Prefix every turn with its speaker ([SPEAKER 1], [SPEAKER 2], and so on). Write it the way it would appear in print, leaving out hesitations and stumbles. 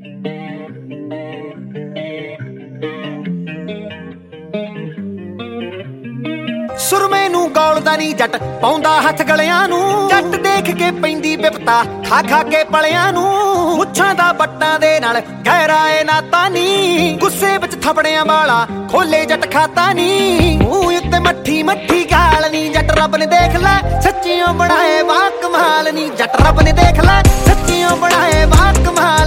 [SPEAKER 1] ਸੁਰਮੇ ਨੂੰ ਗੌਲਦਾ ਨੀ ਜੱਟ ਪਾਉਂਦਾ ਹੱਥ ਗਲਿਆਂ ਨੂੰ। ਜੱਟ ਦੇਖ ਕੇ ਪੈਂਦੀ ਬਿਪਤਾ ਖਾ ਖਾ ਕੇ ਪਲਿਆਂ ਨੂੰ। ਮੁੱਛਾਂ ਦਾ ਬੱਟਾਂ ਦੇ ਨਾਲ ਗਹਿਰਾ ਏ ਨਾਤਾ ਨੀ। ਗੁੱਸੇ ਵਿੱਚ ਥਪੜਿਆਂ ਵਾਲਾ ਖੋਲੇ ਜੱਟ ਖਾਤਾ ਨੀ। ਮੂੰਹ ਉੱਤੇ ਮੱਠੀ ਮੱਠੀ ਗਾਲ ਨੀ। ਜੱਟ ਰੱਬ ਨੇ ਦੇਖ ਲੈ ਸੱਚੀਓ ਬਣਾਏ ਵਾਹ ਕਮਾਲ ਨੀ। ਜੱਟ ਰੱਬ ਨੇ ਦੇਖ ਲੈ ਸੱਚੀਓ ਬਣਾਏ ਵਾਹ ਕਮਾਲ